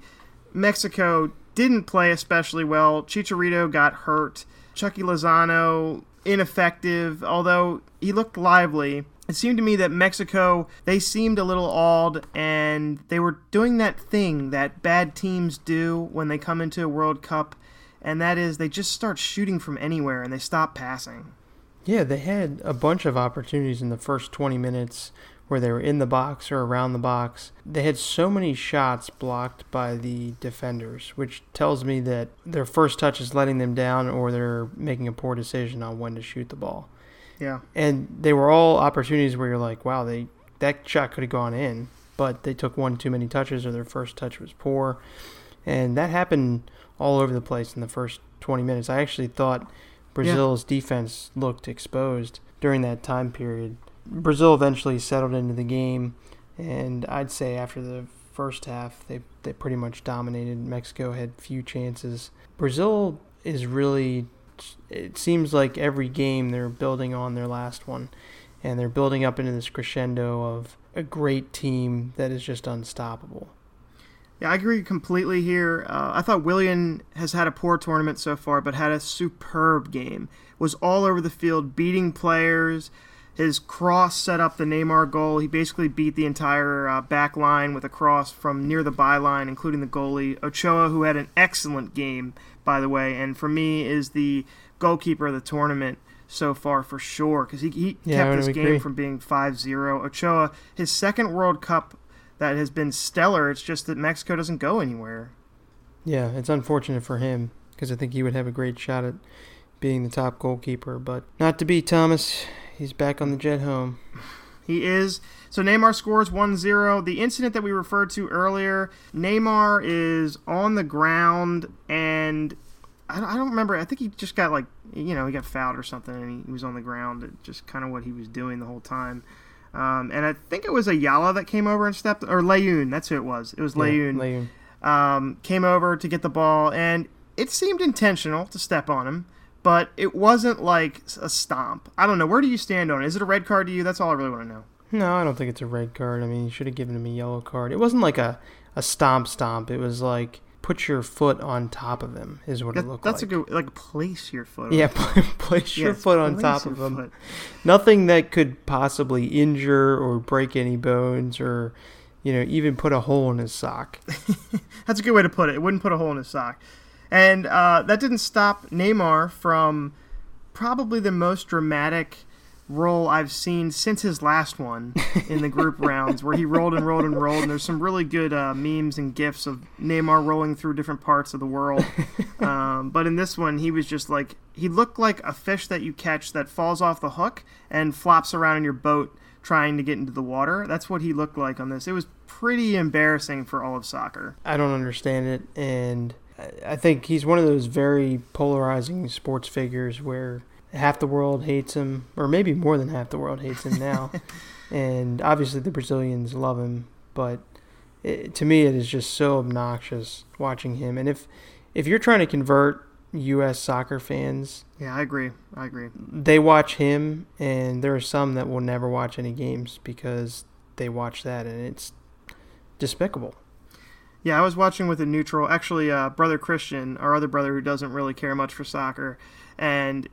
Mexico didn't play especially well. Chicharito got hurt. Chucky Lozano, ineffective, although he looked lively. It seemed to me that Mexico, they seemed a little awed, and they were doing that thing that bad teams do when they come into a World Cup, and that is they just start shooting from anywhere and they stop passing. Yeah, they had a bunch of opportunities in the first 20 minutes where they were in the box or around the box. They had so many shots blocked by the defenders, which tells me that their first touch is letting them down or they're making a poor decision on when to shoot the ball. Yeah. And they were all opportunities where you're like, wow, that shot could have gone in, but they took one too many touches or their first touch was poor. And that happened all over the place in the first 20 minutes. I actually thought Brazil's defense looked exposed during that time period. Brazil eventually settled into the game, and I'd say after the first half, they pretty much dominated. Mexico had few chances. Brazil is really, it seems like every game they're building on their last one, and they're building up into this crescendo of a great team that is just unstoppable. Yeah, I agree completely here. I thought Willian has had a poor tournament so far, but had a superb game. Was all over the field, beating players. His cross set up the Neymar goal. He basically beat the entire back line with a cross from near the byline, including the goalie. Ochoa, who had an excellent game, by the way, and for me is the goalkeeper of the tournament so far for sure, because he kept this game from being 5-0. Ochoa, his second World Cup that has been stellar. It's just that Mexico doesn't go anywhere. Yeah, it's unfortunate for him, because I think he would have a great shot at being the top goalkeeper, but not to be, Thomas. He's back on the jet home. He is. So Neymar scores 1-0. The incident that we referred to earlier, Neymar is on the ground, and I don't remember. I think he just got he got fouled or something, and he was on the ground. It's just kind of what he was doing the whole time. And I think it was Ayala that came over and stepped, or Layun, that's who it was. It was Layun. Came over to get the ball, and it seemed intentional to step on him. But it wasn't like a stomp. I don't know. Where do you stand on it? Is it a red card to you? That's all I really want to know. No, I don't think it's a red card. I mean, you should have given him a yellow card. It wasn't like a stomp. It was like put your foot on top of him is what it looked like. That's a good, place your foot on. Yeah, place your foot on top of him. Nothing that could possibly injure or break any bones or, even put a hole in his sock. That's a good way to put it. It wouldn't put a hole in his sock. And that didn't stop Neymar from probably the most dramatic roll I've seen since his last one in the group rounds, where he rolled and rolled and rolled. And there's some really good memes and GIFs of Neymar rolling through different parts of the world. But in this one, he was just he looked like a fish that you catch that falls off the hook and flops around in your boat trying to get into the water. That's what he looked like on this. It was pretty embarrassing for all of soccer. I don't understand it, and I think he's one of those very polarizing sports figures where half the world hates him, or maybe more than half the world hates him now. And obviously the Brazilians love him, but to me it is just so obnoxious watching him. And if you're trying to convert U.S. soccer fans, yeah, I agree. They watch him, and there are some that will never watch any games because they watch that, and it's despicable. Yeah, I was watching with a neutral, actually, brother Christian, our other brother who doesn't really care much for soccer, and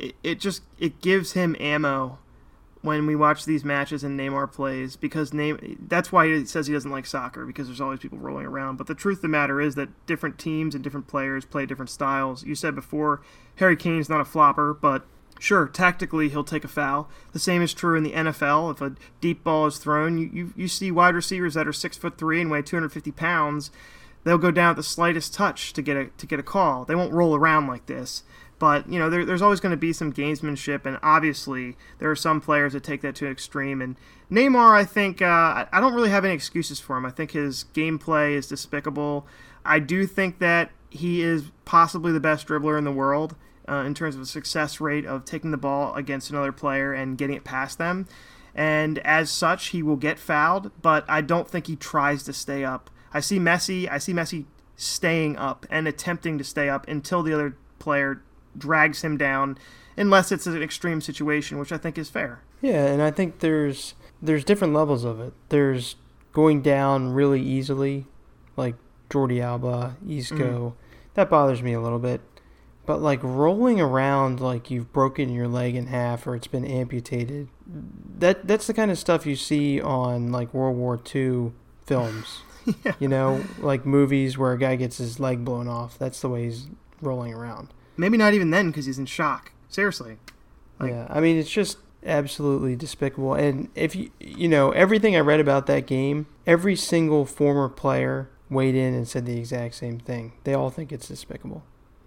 it gives him ammo when we watch these matches and Neymar plays, because that's why he says he doesn't like soccer, because there's always people rolling around. But the truth of the matter is that different teams and different players play different styles. You said before, Harry Kane's not a flopper, but sure, tactically he'll take a foul. The same is true in the NFL. If a deep ball is thrown, you see wide receivers that are 6'3" and weigh 250 pounds. They'll go down at the slightest touch to get a call. They won't roll around like this. But, there's always going to be some gamesmanship, and obviously there are some players that take that to an extreme. And Neymar, I think, I don't really have any excuses for him. I think his gameplay is despicable. I do think that he is possibly the best dribbler in the world in terms of a success rate of taking the ball against another player and getting it past them. And as such, he will get fouled, but I don't think he tries to stay up. I see Messi staying up and attempting to stay up until the other player drags him down, unless it's an extreme situation, which I think is fair. Yeah, and I think there's different levels of it. There's going down really easily, like Jordi Alba, Isco. That bothers me a little bit. But like rolling around like you've broken your leg in half or it's been amputated, that's the kind of stuff you see on like World War II films. Yeah. Like movies where a guy gets his leg blown off. That's the way he's rolling around. Maybe not even then, because he's in shock. Seriously. Yeah, I mean, it's just absolutely despicable. And if everything I read about that game, every single former player weighed in and said the exact same thing. They all think it's despicable.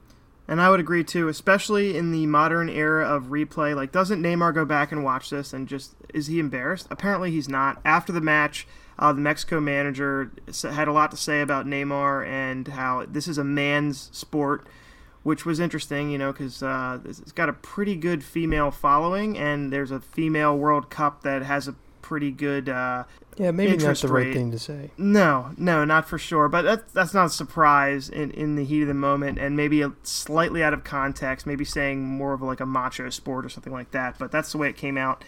And I would agree too, especially in the modern era of replay. Like, doesn't Neymar go back and watch this and is he embarrassed? Apparently he's not. After the match, the Mexico manager had a lot to say about Neymar and how this is a man's sport, which was interesting, because it's got a pretty good female following, and there's a female World Cup that has a pretty good maybe not the right thing to say. No, not for sure. But that's not a surprise in the heat of the moment, and maybe slightly out of context, maybe saying more of like a macho sport or something like that. But that's the way it came out.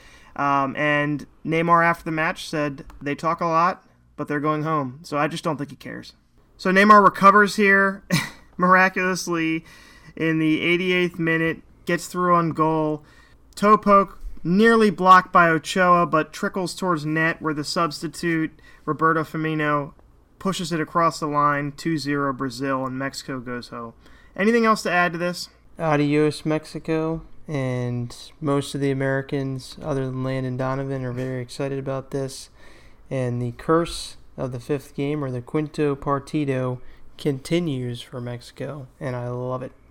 And Neymar after the match said they talk a lot, but they're going home. So I just don't think he cares. So Neymar recovers here miraculously in the 88th minute, gets through on goal. Toe poke, nearly blocked by Ochoa, but trickles towards net where the substitute, Roberto Firmino, pushes it across the line, 2-0 Brazil, and Mexico goes home. Anything else to add to this? Adios, Mexico. And most of the Americans, other than Landon Donovan, are very excited about this. And the curse of the fifth game, or the Quinto Partido, continues for Mexico, and I love it.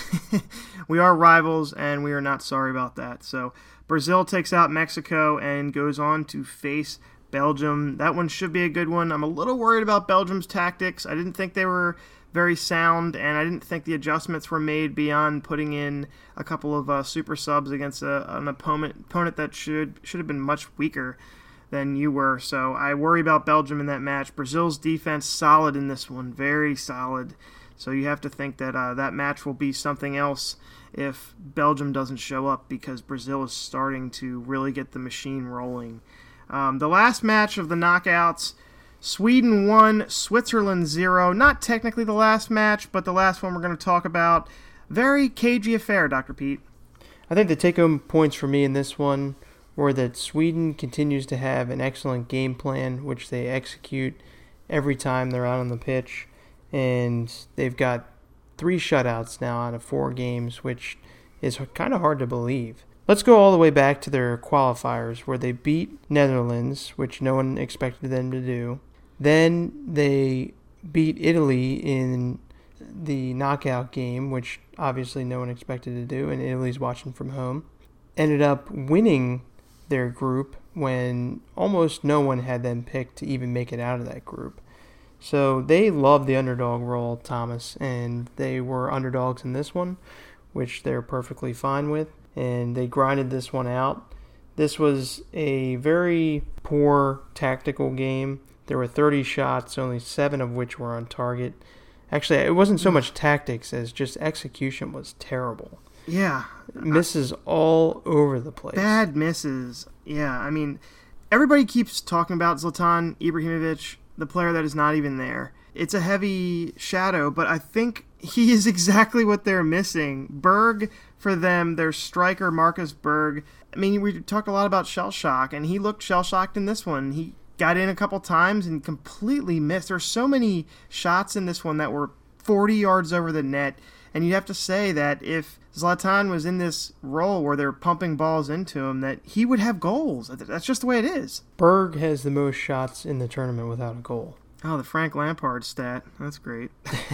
We are rivals, and we are not sorry about that. So Brazil takes out Mexico and goes on to face Belgium. That one should be a good one. I'm a little worried about Belgium's tactics. I didn't think they were very sound, and I didn't think the adjustments were made beyond putting in a couple of super subs against an opponent that should have been much weaker than you were. So I worry about Belgium in that match. Brazil's defense solid in this one, very solid. So you have to think that that match will be something else if Belgium doesn't show up, because Brazil is starting to really get the machine rolling. The last match of the knockouts, Sweden 1, Switzerland 0. Not technically the last match, but the last one we're going to talk about. Very cagey affair, Dr. Pete. I think the take-home points for me in this one were that Sweden continues to have an excellent game plan, which they execute every time they're out on the pitch. And they've got 3 shutouts now out of 4 games, which is kind of hard to believe. Let's go all the way back to their qualifiers, where they beat Netherlands, which no one expected them to do. Then they beat Italy in the knockout game, which obviously no one expected to do, and Italy's watching from home. Ended up winning their group when almost no one had them picked to even make it out of that group. So they love the underdog role, Thomas, and they were underdogs in this one, which they're perfectly fine with, and they grinded this one out. This was a very poor tactical game. There were 30 shots, only 7 of which were on target. Actually, it wasn't so much tactics as just execution was terrible. Yeah. Misses all over the place. Bad misses. Yeah, I mean, everybody keeps talking about Zlatan Ibrahimovic, the player that is not even there. It's a heavy shadow, but I think he is exactly what they're missing. Berg, for them, their striker, Marcus Berg. I mean, we talked a lot about shell shock, and he looked shell-shocked in this one. He got in a couple times and completely missed. There's so many shots in this one that were 40 yards over the net, and you'd have to say that if Zlatan was in this role where they're pumping balls into him, that he would have goals. That's just the way it is. Berg has the most shots in the tournament without a goal. Oh, the Frank Lampard stat. That's great.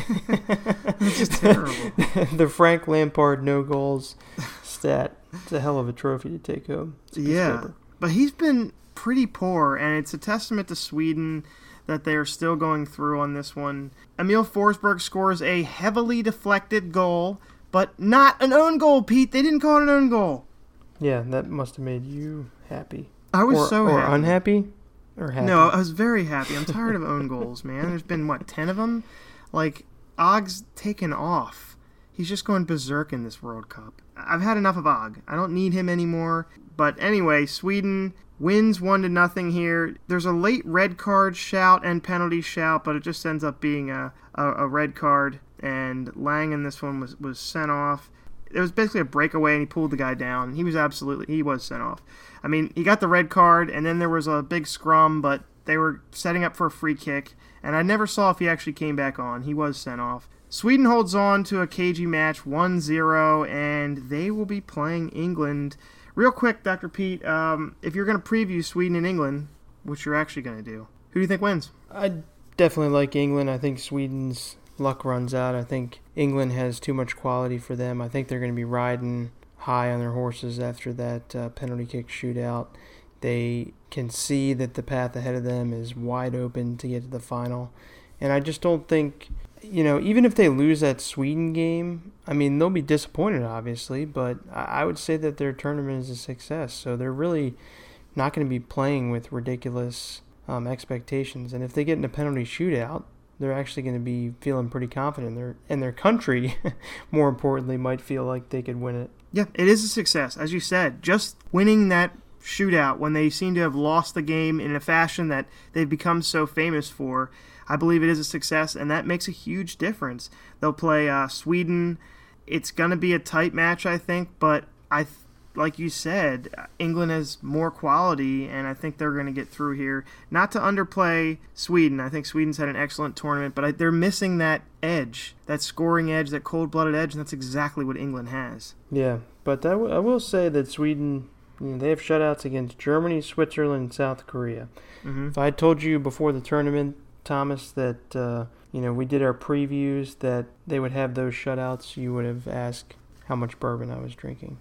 That's just terrible. The Frank Lampard no goals stat. It's a hell of a trophy to take home. Yeah, but he's been pretty poor, and it's a testament to Sweden that they are still going through on this one. Emil Forsberg scores a heavily deflected goal, but not an own goal, Pete. They didn't call it an own goal. Yeah, that must have made you happy. I was so happy. Or unhappy? Or happy? No, I was very happy. I'm tired of own goals, man. There's been, 10 of them? Like, Ogg's taken off. He's just going berserk in this World Cup. I've had enough of Ogg. I don't need him anymore. But anyway, Sweden wins 1-0 here. There's a late red card shout and penalty shout, but it just ends up being a red card. And Lang in this one was sent off. It was basically a breakaway, and he pulled the guy down. He was sent off. I mean, he got the red card, and then there was a big scrum, but they were setting up for a free kick, and I never saw if he actually came back on. He was sent off. Sweden holds on to a cagey match, 1-0, and they will be playing England. Real quick, Dr. Pete, if you're going to preview Sweden and England, which you're actually going to do, who do you think wins? I definitely like England. I think Sweden's luck runs out. I think England has too much quality for them. I think they're going to be riding high on their horses after that penalty kick shootout. They can see that the path ahead of them is wide open to get to the final. And I just don't think, even if they lose that Sweden game, I mean, they'll be disappointed, obviously, but I would say that their tournament is a success. So they're really not going to be playing with ridiculous expectations. And if they get in a penalty shootout, they're actually going to be feeling pretty confident. And their country, more importantly, might feel like they could win it. Yeah, it is a success. As you said, just winning that shootout when they seem to have lost the game in a fashion that they've become so famous for, I believe it is a success, and that makes a huge difference. They'll play Sweden. It's going to be a tight match, I think, but like you said, England has more quality, and I think they're going to get through here. Not to underplay Sweden. I think Sweden's had an excellent tournament, but they're missing that edge, that scoring edge, that cold-blooded edge, and that's exactly what England has. Yeah, but I will say that Sweden, they have shutouts against Germany, Switzerland, and South Korea. Mm-hmm. If I had told you before the tournament, Thomas, that we did our previews, that they would have those shutouts, you would have asked how much bourbon I was drinking.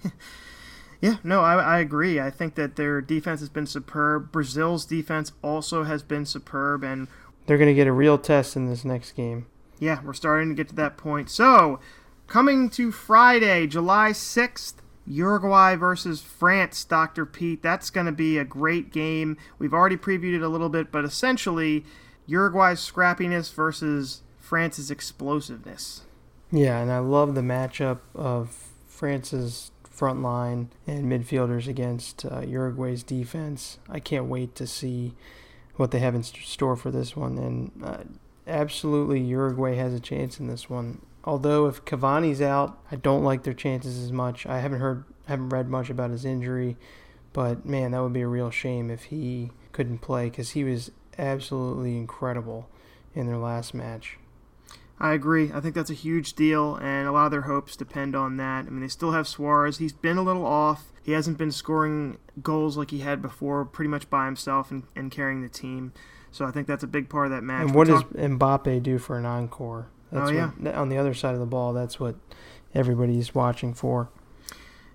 Yeah, no, I agree. I think that their defense has been superb. Brazil's defense also has been superb, and they're going to get a real test in this next game. Yeah, we're starting to get to that point. So, coming to Friday, July 6th, Uruguay versus France, Dr. Pete. That's going to be a great game. We've already previewed it a little bit, but essentially, Uruguay's scrappiness versus France's explosiveness. Yeah, and I love the matchup of France's front line and midfielders against Uruguay's defense. I can't wait to see what they have in store for this one. And absolutely, Uruguay has a chance in this one. Although if Cavani's out, I don't like their chances as much. I haven't read much about his injury, but man, that would be a real shame if he couldn't play, because he was absolutely incredible in their last match. I agree. I think that's a huge deal, and a lot of their hopes depend on that. I mean, they still have Suarez. He's been a little off. He hasn't been scoring goals like he had before, pretty much by himself and carrying the team. So I think that's a big part of that match. And what does Mbappe do for an encore? Yeah. On the other side of the ball, that's what everybody's watching for.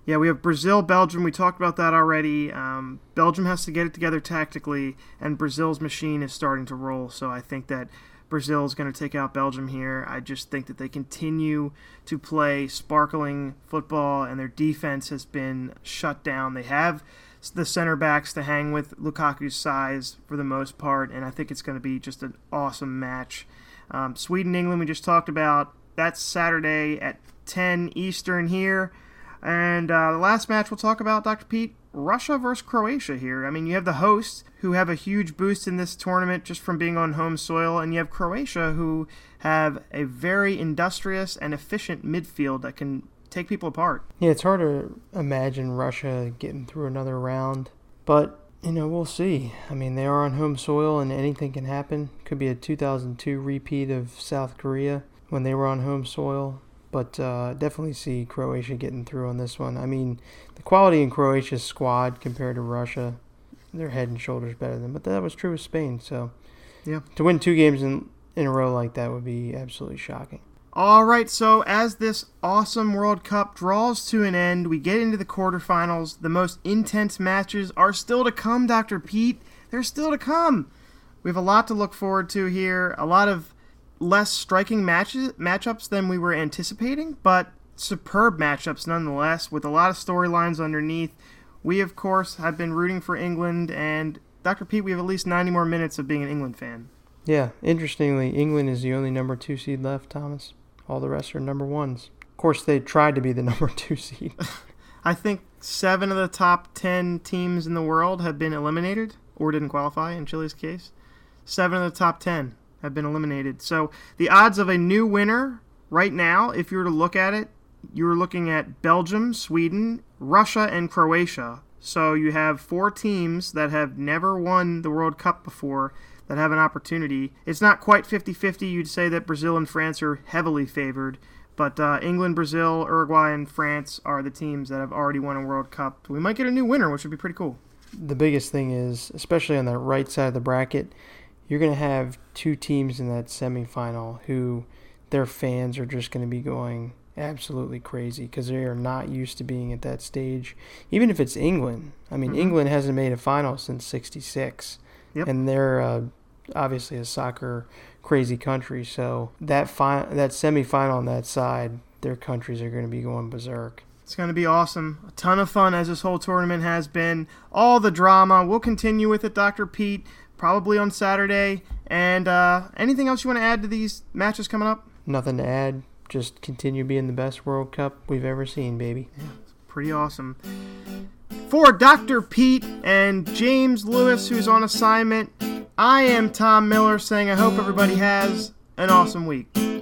Yeah, we have Brazil, Belgium. We talked about that already. Belgium has to get it together tactically, and Brazil's machine is starting to roll. So I think that Brazil is going to take out Belgium here. I just think that they continue to play sparkling football, and their defense has been shut down. They have the center backs to hang with Lukaku's size for the most part, and I think it's going to be just an awesome match. Sweden, England, we just talked about. That's Saturday at 10 Eastern here. And the last match we'll talk about, Dr. Pete, Russia versus Croatia here. I mean, you have the hosts who have a huge boost in this tournament just from being on home soil, and you have Croatia who have a very industrious and efficient midfield that can take people apart. Yeah, it's hard to imagine Russia getting through another round, but, we'll see. I mean, they are on home soil, and anything can happen. Could be a 2002 repeat of South Korea when they were on home soil. But definitely see Croatia getting through on this one. I mean, the quality in Croatia's squad compared to Russia, they're head and shoulders better than. But that was true with Spain. So, yeah, to win 2 games in a row like that would be absolutely shocking. All right, so as this awesome World Cup draws to an end, we get into the quarterfinals. The most intense matches are still to come, Dr. Pete. They're still to come. We have a lot to look forward to here. A lot of less striking matchups than we were anticipating, but superb matchups nonetheless, with a lot of storylines underneath. We, of course, have been rooting for England, and Dr. Pete, we have at least 90 more minutes of being an England fan. Yeah, interestingly, England is the only number 2 seed left, Thomas. All the rest are number 1s. Of course, they tried to be the number 2 seed. I think 7 of the top 10 teams in the world have been eliminated, or didn't qualify in Chile's case. 7 of the top 10 have been eliminated. So the odds of a new winner right now, if you were to look at it, you were looking at Belgium, Sweden, Russia, and Croatia. So you have 4 teams that have never won the World Cup before that have an opportunity. It's not quite 50-50. You'd say that Brazil and France are heavily favored. But England, Brazil, Uruguay, and France are the teams that have already won a World Cup. We might get a new winner, which would be pretty cool. The biggest thing is, especially on the right side of the bracket, you're going to have 2 teams in that semifinal who their fans are just going to be going absolutely crazy because they are not used to being at that stage. Even if it's England. I mean, England hasn't made a final since '66. Yep. And they're obviously a soccer crazy country. So that semifinal on that side, their countries are going to be going berserk. It's going to be awesome. A ton of fun as this whole tournament has been. All the drama. We'll continue with it, Dr. Pete. Probably on Saturday. And anything else you want to add to these matches coming up? Nothing to add. Just continue being the best World Cup we've ever seen, baby. Yeah, it's pretty awesome. For Dr. Pete and James Lewis, who's on assignment, I am Tom Miller saying I hope everybody has an awesome week.